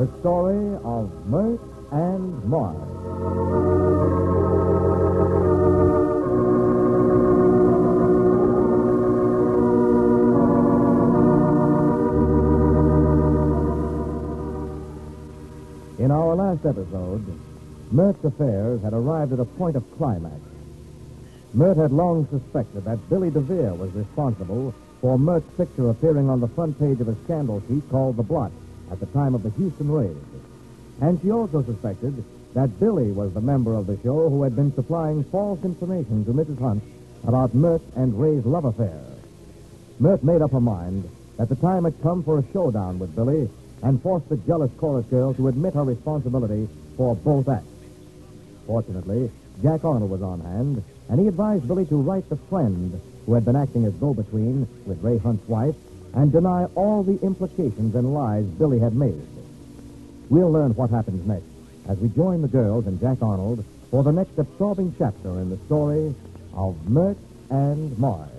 the story of Mert and Marge. In our last episode, Mert's affairs had arrived at a point of climax. Mert had long suspected that Billy DeVere was responsible for Mert's picture appearing on the front page of a scandal sheet called The Blot at the time of the Houston raid. And she also suspected that Billy was the member of the show who had been supplying false information to Mrs. Hunt about Mert and Ray's love affair. Mert made up her mind that the time had come for a showdown with Billy and forced the jealous chorus girl to admit her responsibility for both acts. Fortunately, Jack Arnold was on hand, and he advised Billy to write the friend who had been acting as go-between with Ray Hunt's wife and deny all the implications and lies Billy had made. We'll learn what happens next as we join the girls and Jack Arnold for the next absorbing chapter in the story of Mert and Marge.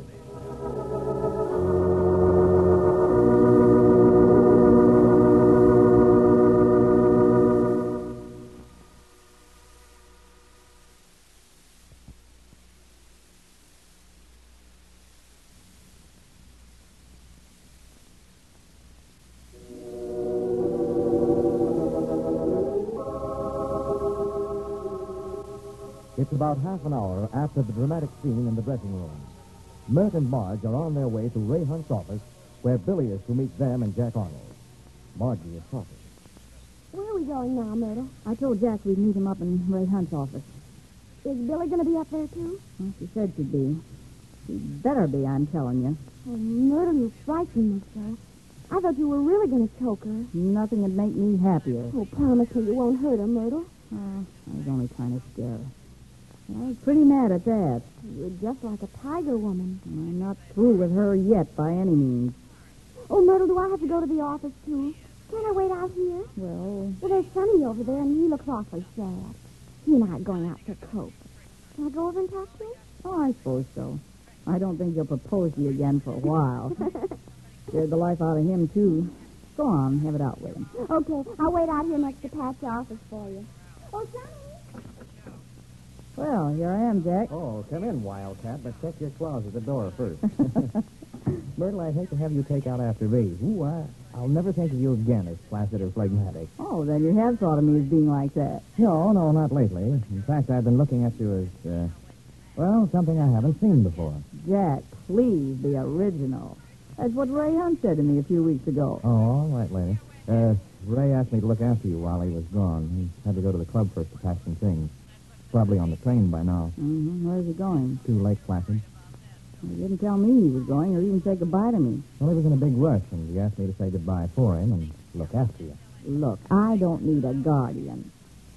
It's about half an hour after the dramatic scene in the dressing room. Mert and Marge are on their way to Ray Hunt's office, where Billy is to meet them and Jack Arnold. Margie is talking. Where are we going now, Myrtle? I told Jack we'd meet him up in Ray Hunt's office. Is Billy going to be up there, too? Well, she said she'd be. She'd better be, I'm telling you. Oh, Myrtle, you frightened me, sir. I thought you were really going to choke her. Nothing would make me happier. Oh, promise me you won't hurt her, Myrtle. I was only trying to scare her. I was pretty mad at that. You're just like a tiger woman. I'm not through with her yet, by any means. Oh, Myrtle, do I have to go to the office, too? Can't I wait out here? Well, there's Sonny over there, and he looks awfully sad. He and I are going out to cope. Can I go over and talk to him? oh, I suppose so. I don't think he'll propose to you again for a while. Scared the life out of him, too. Go on, have it out with him. Okay, I'll wait out here next to Pat's office for you. Oh, Sonny! Well, here I am, Jack. Oh, come in, Wildcat, but check your claws at the door first. Myrtle, I'd hate to have you take out after me. Ooh, I'll never think of you again as placid or phlegmatic. Oh, then you have thought of me as being like that. No, not lately. In fact, I've been looking at you as, something I haven't seen before. Jack, please be original. That's what Ray Hunt said to me a few weeks ago. Oh, all right, lady. Ray asked me to look after you while he was gone. He had to go to the club first to pack some things. Probably on the train by now. Mm-hmm. Where's he going? To Lake Placid. He didn't tell me he was going or even say goodbye to me. Well, he was in a big rush, and he asked me to say goodbye for him and look after you. Look, I don't need a guardian.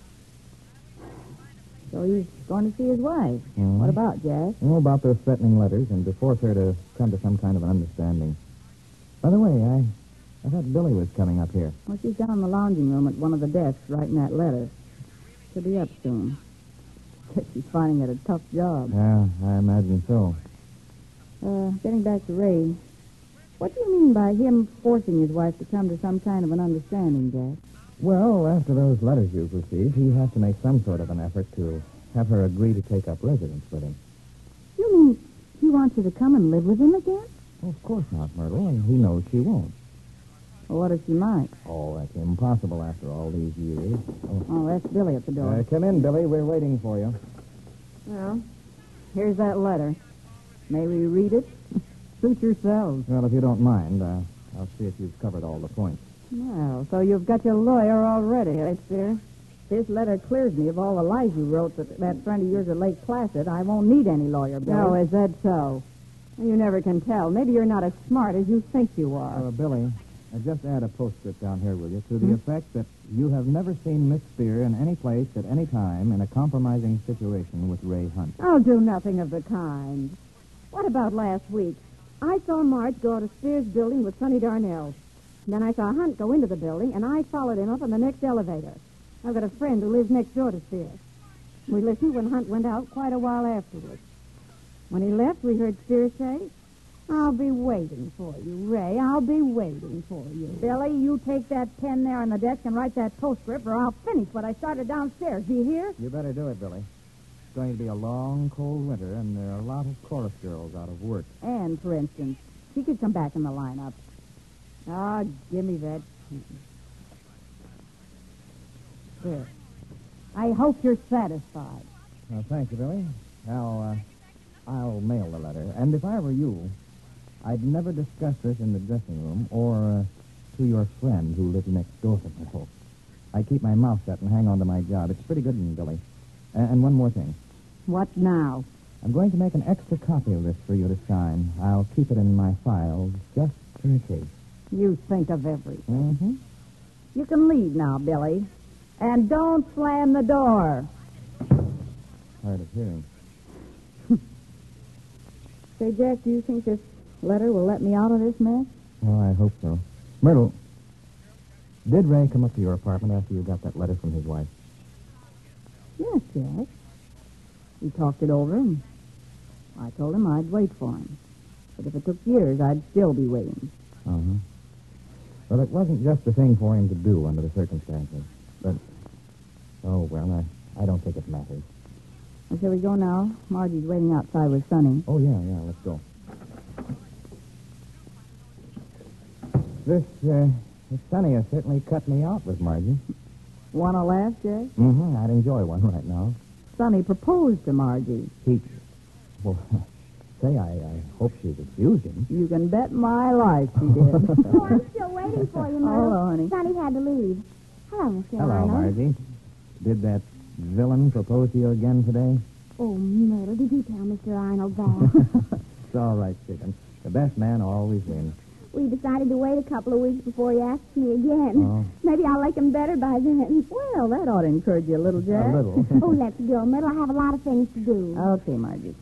So he's going to see his wife. Mm-hmm. What about, Jack? Oh, about those threatening letters and to force her to come to some kind of an understanding. By the way, I thought Billy was coming up here. Well, she's down in the lounging room at one of the desks writing that letter. She'll be up soon. She's finding it a tough job. Yeah, I imagine so. Getting back to Ray, what do you mean by him forcing his wife to come to some kind of an understanding, Jack? Well, after those letters you've received, he has to make some sort of an effort to have her agree to take up residence with him. You mean he wants her to come and live with him again? Well, of course not, Myrtle, and he knows she won't. Well, what if she might? Oh, that's impossible after all these years. Oh, that's Billy at the door. Come in, Billy. We're waiting for you. Well, here's that letter. May we read it? Suit yourselves. Well, if you don't mind, I'll see if you've covered all the points. Well, so you've got your lawyer already, I fear. This letter clears me of all the lies you wrote that friend of yours at Lake Placid. I won't need any lawyer, Billy. Oh, is that so? You never can tell. Maybe you're not as smart as you think you are. Billy, just add a postscript down here, will you, to the effect that you have never seen Miss Spear in any place at any time in a compromising situation with Ray Hunt. I'll do nothing of the kind. What about last week? I saw Marge go to Spear's building with Sonny Darnell. Then I saw Hunt go into the building, and I followed him up on the next elevator. I've got a friend who lives next door to Spear. We listened when Hunt went out quite a while afterwards. When he left, we heard Spear say, I'll be waiting for you, Ray. I'll be waiting for you. Billy, you take that pen there on the desk and write that postscript, or I'll finish what I started downstairs. Do you hear? You better do it, Billy. It's going to be a long, cold winter, and there are a lot of chorus girls out of work. Anne, for instance. She could come back in the lineup. Ah, give me that. There. I hope you're satisfied. Thank you, Billy. Now, I'll mail the letter. And if I were you, I'd never discuss this in the dressing room or to your friend who lives next door to me. I keep my mouth shut and hang on to my job. It's pretty good, Billy. And one more thing. What now? I'm going to make an extra copy of this for you to sign. I'll keep it in my files just in case. You think of everything. Mm-hmm. You can leave now, Billy. And don't slam the door. Hard of hearing. Say, Jack, do you think this letter will let me out of this mess? Oh, I hope so. Myrtle, did Ray come up to your apartment after you got that letter from his wife? Yes, Jack. We talked it over, and I told him I'd wait for him. But if it took years, I'd still be waiting. Uh-huh. Well, it wasn't just the thing for him to do under the circumstances. But, oh, well, I don't think it matters. Well, shall we go now? Margie's waiting outside with Sonny. Oh, yeah, let's go. This Sonny has certainly cut me out with Margie. Want to laugh, Jack? Mm-hmm. I'd enjoy one right now. Sonny proposed to Margie. Well, say, I hope she's excused him. You can bet my life she did. Oh, I'm still waiting for you, Myrtle. Hello, honey. Sonny had to leave. Hello, Mr. Hello, Arnold. Margie. Did that villain propose to you again today? Oh, Myrtle, did you tell Mr. Arnold that? It's all right, chicken. The best man always wins. We decided to wait a couple of weeks before he asks me again. Oh. Maybe I'll like him better by then. Well, that ought to encourage you a little, Jack. A little. Oh, let's go, Myrtle. I have a lot of things to do. Okay, Margie.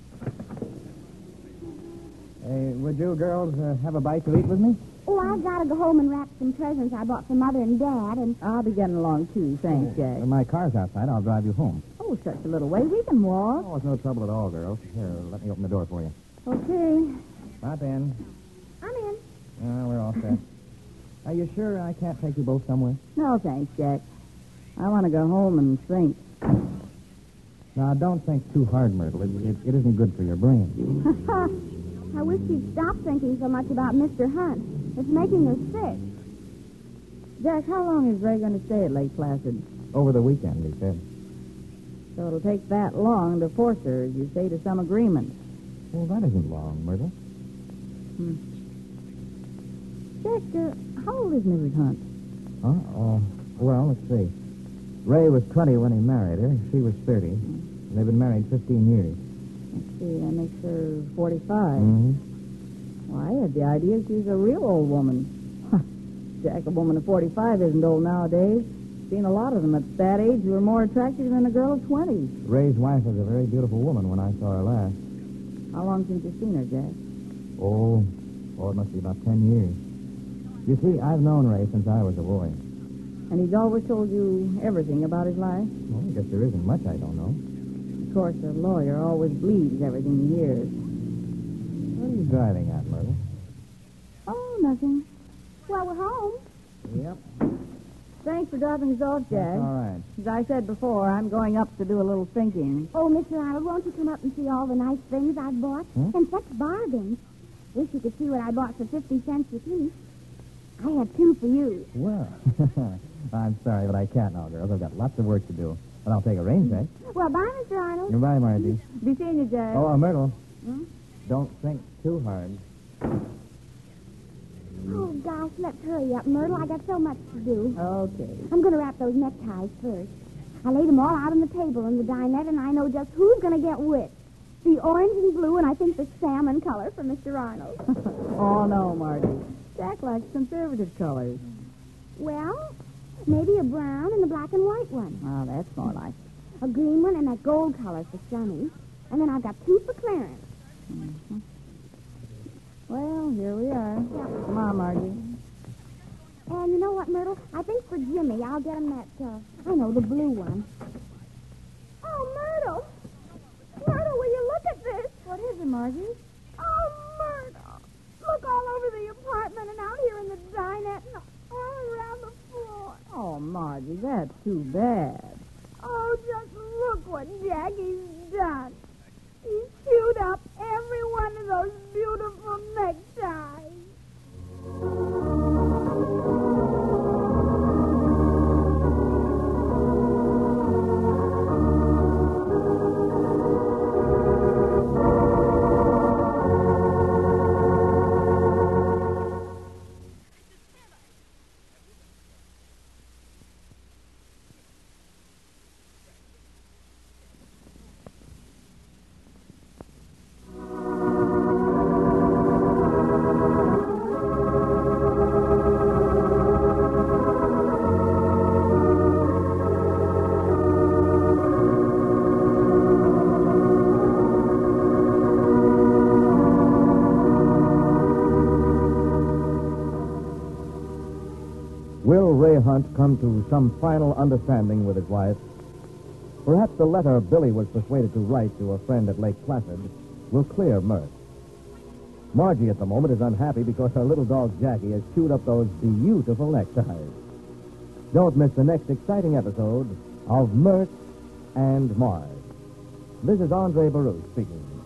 Hey, would you girls have a bite to eat with me? Oh, I've got to go home and wrap some presents I bought for Mother and Dad, and... I'll be getting along, too. Thanks, Jack. My car's outside. I'll drive you home. Oh, such a little way. We can walk. Oh, it's no trouble at all, girls. Here, let me open the door for you. Okay. Hop in. I'm in. We're all set. Are you sure I can't take you both somewhere? No, thanks, Jack. I want to go home and think. Now, don't think too hard, Myrtle. It isn't good for your brain. I wish you'd stop thinking so much about Mr. Hunt. It's making her sick. Jack, how long is Ray going to stay at Lake Placid? Over the weekend, he said. So it'll take that long to force her, as you say, to some agreement. Well, that isn't long, Myrtle. Jack, how old is Mrs. Hunt? Well, let's see. Ray was 20 when he married her. She was 30. And they've been married 15 years. Let's see, that makes her 45. Mm-hmm. Well, I had the idea she was a real old woman. Jack, a woman of 45 isn't old nowadays. Seen a lot of them at that age who are more attractive than a girl of 20. Ray's wife was a very beautiful woman when I saw her last. How long since you've seen her, Jack? Oh, it must be about 10 years. You see, I've known Ray since I was a boy. And he's always told you everything about his life? Well, I guess there isn't much I don't know. Of course, a lawyer always believes everything he hears. What are you driving at, Myrtle? Oh, nothing. Well, we're home. Yep. Thanks for dropping us off, Jack. That's all right. As I said before, I'm going up to do a little thinking. Oh, Mr. Arnold, won't you come up and see all the nice things I've bought? Hmm? And such bargains. Wish you could see what I bought for 50 cents a piece. I have two for you. Well, I'm sorry, but I can't now, girls. I've got lots of work to do. But I'll take a rain check. Well, bye, Mr. Arnold. Goodbye, Margie. Be seeing you, Jack. Oh, Myrtle. Hmm? Don't think too hard. Oh, gosh, let's hurry up, Myrtle. I got so much to do. Okay. I'm going to wrap those neckties first. I laid them all out on the table in the dinette, and I know just who's going to get which. The orange and blue, and I think the salmon color for Mr. Arnold. Oh, no, Marty. Jack likes conservative colors. Well, maybe a brown and a black and white one. Oh, that's more like A green one and that gold color for Sonny. And then I've got two for Clarence. Mm-hmm. Well, here we are. Yeah. Come on, Margie. And you know what, Myrtle? I think for Jimmy, I'll get him that, I know, the blue one. Oh, Myrtle! Myrtle, will you look at this? What is it, Margie? Oh, Myrtle! that's too bad. Oh, just look what Jackie's done. He's chewed up every one of those beautiful neckties. Will Ray Hunt come to some final understanding with his wife? Perhaps the letter Billy was persuaded to write to a friend at Lake Placid will clear mirth. Margie at the moment is unhappy because her little dog Jackie has chewed up those beautiful neckties. Don't miss the next exciting episode of Mirth and Marge. This is Andre Baruch speaking.